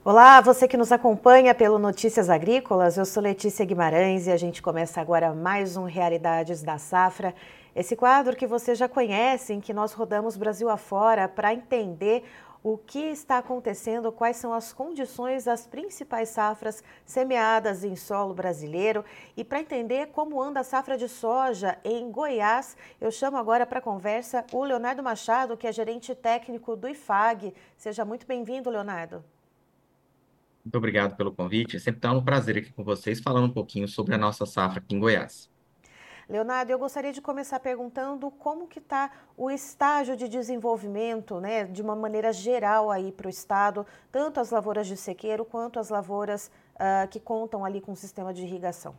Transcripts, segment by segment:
Olá, você que nos acompanha pelo Notícias Agrícolas, eu sou Letícia Guimarães e a gente começa agora mais um Realidades da Safra. Esse quadro que você já conhece, em que nós rodamos Brasil afora para entender o que está acontecendo, quais são as condições das principais safras semeadas em solo brasileiro e para entender como anda a safra de soja em Goiás, eu chamo agora para a conversa o Leonardo Machado, que é gerente técnico do IFAG. Seja muito bem-vindo, Leonardo. Muito obrigado pelo convite. É sempre um prazer aqui com vocês, falando um pouquinho sobre a nossa safra aqui em Goiás. Leonardo, eu gostaria de começar perguntando como que está o estágio de desenvolvimento, né, de uma maneira geral aí para o estado, tanto as lavouras de sequeiro quanto as lavouras que contam ali com o sistema de irrigação.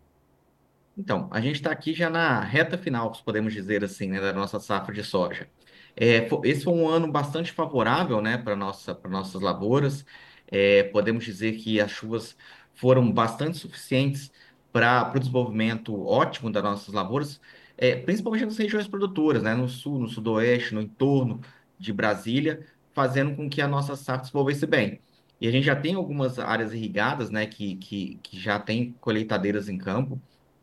Então, a gente está aqui já na reta final, se podemos dizer assim, né, da nossa safra de soja. Esse foi um ano bastante favorável, né, para nossas lavouras. Podemos dizer que as chuvas foram bastante suficientes para o desenvolvimento ótimo das nossas lavouras, principalmente nas regiões produtoras, né, no sul, no sudoeste, no entorno de Brasília, fazendo com que a nossa safra se desenvolvesse bem. E a gente já tem algumas áreas irrigadas, né, que já tem colheitadeiras em campo,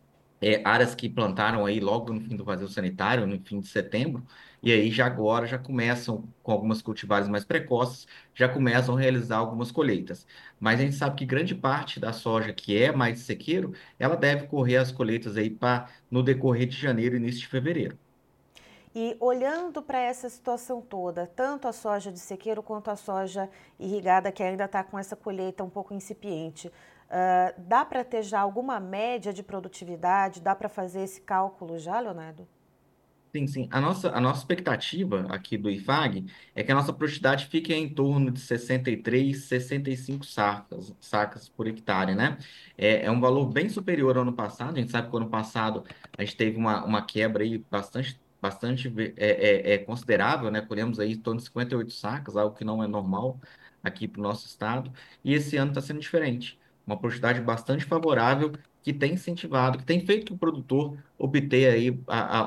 áreas que plantaram aí logo no fim do vazio sanitário, no fim de setembro, e aí já agora já começam com algumas cultivares mais precoces, já começam a realizar algumas colheitas. Mas a gente sabe que grande parte da soja que é mais de sequeiro, ela deve correr as colheitas aí para no decorrer de janeiro e início de fevereiro. E olhando para essa situação toda, tanto a soja de sequeiro quanto a soja irrigada, que ainda está com essa colheita um pouco incipiente, dá para ter já alguma média de produtividade? Dá para fazer esse cálculo já, Leonardo? Sim, sim. A nossa expectativa aqui do IFAG é que a nossa produtividade fique em torno de 63, 65 sacas por hectare, né? É um valor bem superior ao ano passado. A gente sabe que o ano passado a gente teve uma quebra aí bastante considerável, né? Colhemos aí em torno de 58 sacas, algo que não é normal aqui para o nosso estado. E esse ano está sendo diferente. Uma produtividade bastante favorável que tem incentivado, que tem feito o produtor obter aí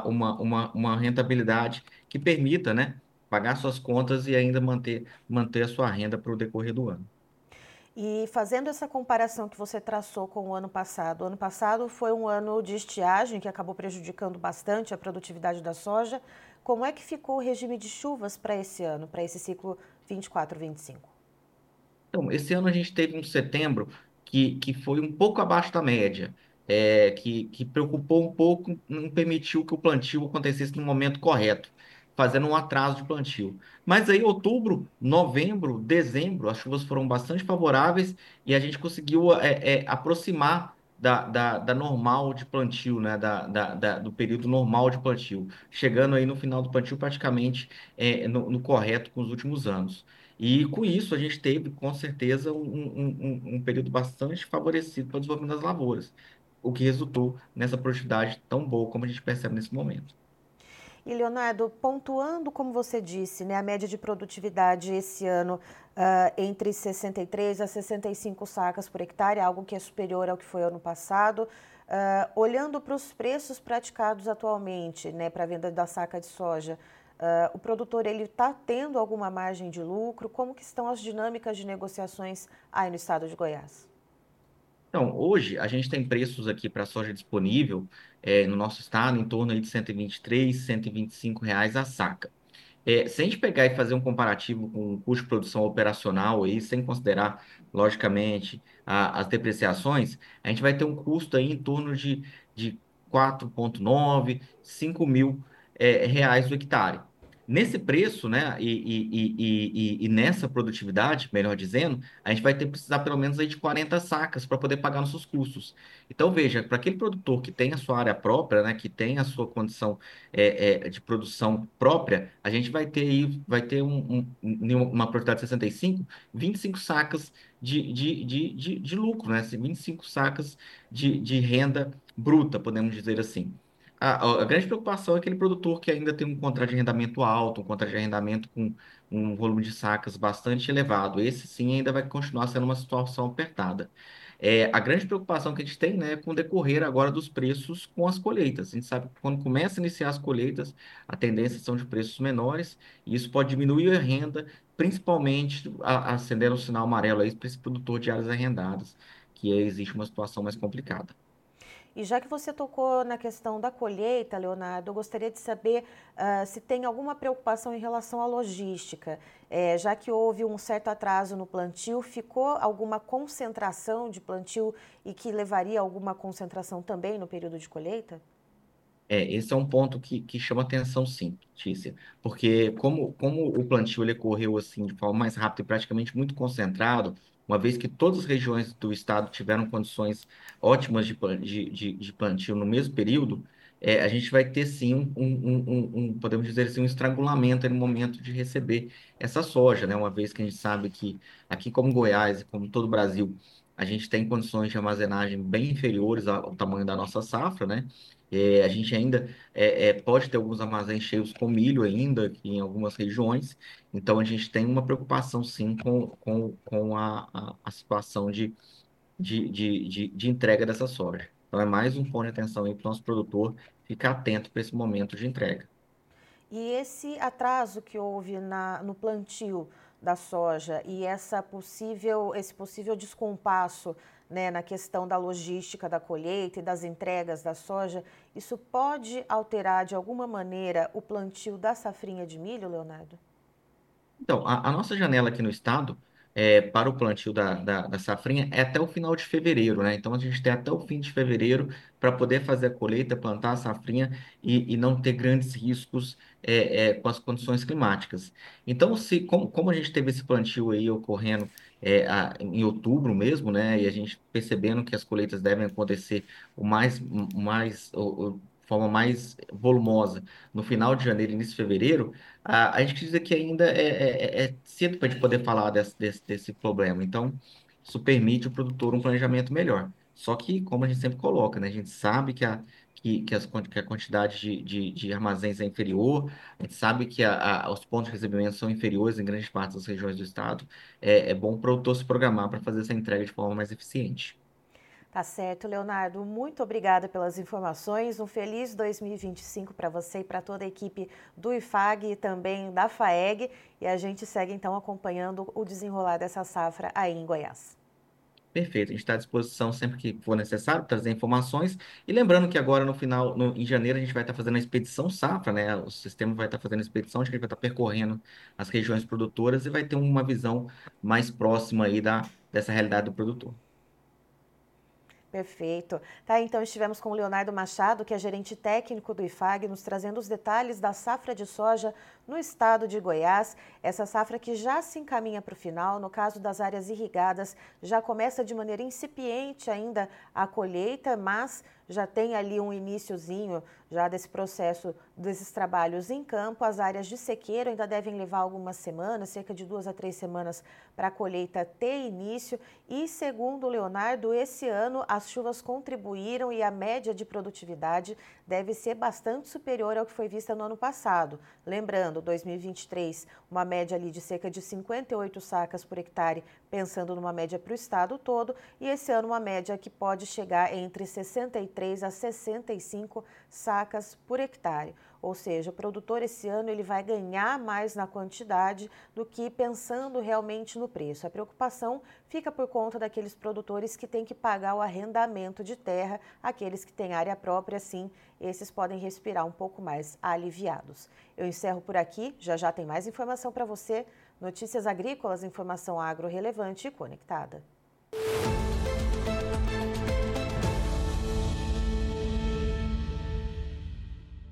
uma rentabilidade que permita, né, pagar suas contas e ainda manter a sua renda para o decorrer do ano. E fazendo essa comparação que você traçou com o ano passado foi um ano de estiagem que acabou prejudicando bastante a produtividade da soja. Como é que ficou o regime de chuvas para esse ano, para esse ciclo 24-25? Então, esse ano a gente teve um setembro que foi um pouco abaixo da média, que preocupou um pouco, não permitiu que o plantio acontecesse no momento correto, fazendo um atraso de plantio. Mas aí, outubro, novembro, dezembro, as chuvas foram bastante favoráveis e a gente conseguiu aproximar da normal de plantio, né, do período normal de plantio, chegando aí no final do plantio praticamente no correto com os últimos anos. E com isso a gente teve, com certeza, um período bastante favorecido para o desenvolvimento das lavouras, o que resultou nessa produtividade tão boa como a gente percebe nesse momento. E Leonardo, pontuando, como você disse, né, a média de produtividade esse ano entre 63 a 65 sacas por hectare, algo que é superior ao que foi ano passado. Olhando para os preços praticados atualmente, né, para a venda da saca de soja, o produtor ele está tendo alguma margem de lucro? Como que estão as dinâmicas de negociações aí no estado de Goiás? Então, hoje a gente tem preços aqui para soja disponível no nosso estado em torno aí de 123, R$ 125 a saca. Se a gente pegar e fazer um comparativo com o custo de produção operacional aí, sem considerar, logicamente, as depreciações, a gente vai ter um custo aí em torno de 4,9, 5 mil reais o hectare. Nesse preço, né, e nessa produtividade, melhor dizendo, a gente vai ter que precisar pelo menos aí de 40 sacas para poder pagar nossos custos. Então, veja, para aquele produtor que tem a sua área própria, né, que tem a sua condição de produção própria, a gente vai ter uma produtividade de 65, 25 sacas de lucro, né? Assim, 25 sacas de renda bruta, podemos dizer assim. A grande preocupação é aquele produtor que ainda tem um contrato de arrendamento alto, um contrato de arrendamento com um volume de sacas bastante elevado. Esse sim ainda vai continuar sendo uma situação apertada. A grande preocupação que a gente tem, né, é com o decorrer agora dos preços com as colheitas. A gente sabe que quando começa a iniciar as colheitas, a tendência são de preços menores, e isso pode diminuir a renda, principalmente acendendo o sinal amarelo aí para esse produtor de áreas arrendadas, que existe uma situação mais complicada. E já que você tocou na questão da colheita, Leonardo, eu gostaria de saber se tem alguma preocupação em relação à logística. Já que houve um certo atraso no plantio, ficou alguma concentração de plantio e que levaria a alguma concentração também no período de colheita? Esse é um ponto que chama atenção, sim, Tícia, porque como o plantio ele ocorreu assim de forma mais rápida e praticamente muito concentrado, uma vez que todas as regiões do estado tiveram condições ótimas de plantio no mesmo período, a gente vai ter sim podemos dizer assim, um estrangulamento no momento de receber essa soja, né? Uma vez que a gente sabe que aqui como Goiás e como todo o Brasil, a gente tem condições de armazenagem bem inferiores ao tamanho da nossa safra, né? A gente ainda pode ter alguns armazéns cheios com milho ainda aqui em algumas regiões, então a gente tem uma preocupação sim com a situação de entrega dessa soja. Então é mais um ponto de atenção aí para o nosso produtor ficar atento para esse momento de entrega. E esse atraso que houve no plantio da soja e esse possível descompasso, né, na questão da logística da colheita e das entregas da soja, isso pode alterar de alguma maneira o plantio da safrinha de milho, Leonardo? Então, a nossa janela aqui no estado para o plantio da safrinha é até o final de fevereiro, né? Então, a gente tem até o fim de fevereiro para poder fazer a colheita, plantar a safrinha e não ter grandes riscos com as condições climáticas. Então, como a gente teve esse plantio aí ocorrendo em outubro mesmo, né? E a gente percebendo que as colheitas devem acontecer forma mais volumosa no final de janeiro e início de fevereiro, a gente diz que ainda é cedo para a gente poder falar desse problema. Então, isso permite ao produtor um planejamento melhor. Só que, como a gente sempre coloca, né, a gente sabe que a quantidade de armazéns é inferior, a gente sabe que os pontos de recebimento são inferiores em grande parte das regiões do estado. É bom o produtor se programar para fazer essa entrega de forma mais eficiente. Tá certo, Leonardo. Muito obrigada pelas informações. Um feliz 2025 para você e para toda a equipe do IFAG e também da FAEG. E a gente segue então acompanhando o desenrolar dessa safra aí em Goiás. Perfeito, a gente está à disposição sempre que for necessário trazer informações. E lembrando que agora no final, em janeiro, a gente vai estar fazendo a expedição safra, né? O sistema vai estar fazendo a expedição, a gente vai estar percorrendo as regiões produtoras e vai ter uma visão mais próxima aí dessa realidade do produtor. Perfeito. Tá, então estivemos com o Leonardo Machado, que é gerente técnico do IFAG, nos trazendo os detalhes da safra de soja no estado de Goiás. Essa safra que já se encaminha para o final, no caso das áreas irrigadas, já começa de maneira incipiente ainda a colheita, mas já tem ali um iniciozinho já desse processo, desses trabalhos em campo. As áreas de sequeiro ainda devem levar algumas semanas, cerca de 2 a 3 semanas para a colheita ter início. E segundo o Leonardo, esse ano as chuvas contribuíram e a média de produtividade deve ser bastante superior ao que foi vista no ano passado. Lembrando, 2023, uma média ali de cerca de 58 sacas por hectare, pensando numa média para o estado todo, e esse ano uma média que pode chegar entre 63 a 65 sacas por hectare. Ou seja, o produtor esse ano ele vai ganhar mais na quantidade do que pensando realmente no preço. A preocupação fica por conta daqueles produtores que têm que pagar o arrendamento de terra, aqueles que têm área própria, sim, esses podem respirar um pouco mais aliviados. Eu encerro por aqui, já já tem mais informação para você. Notícias agrícolas, informação agro relevante e conectada.